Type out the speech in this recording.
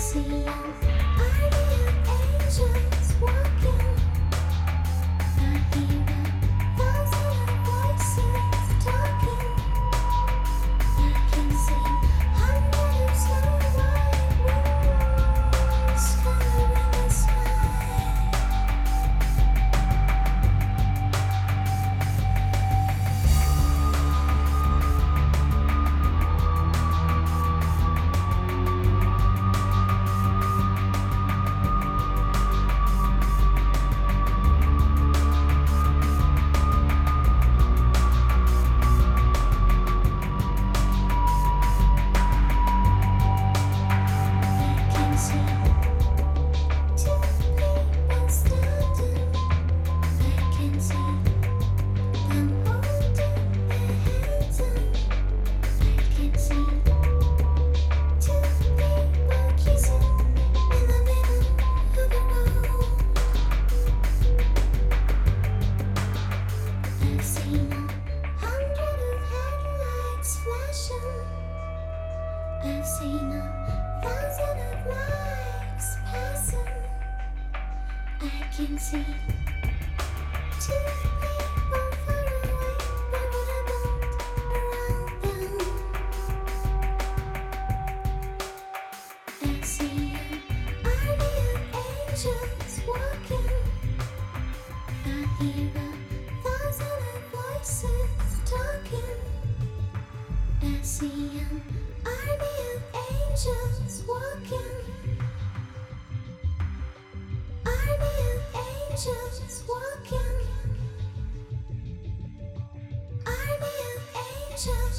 see an army of angels walking. I hear a thousand voices talking. I can see hundreds of white wings coloring the sky. I've seen a thousand of lights passing. I can see two people far away, but what about around them? I see an army of angels walking. I hear a thousand of voices talking. I see an army of angels walking. Army of angels walking. Army of angels.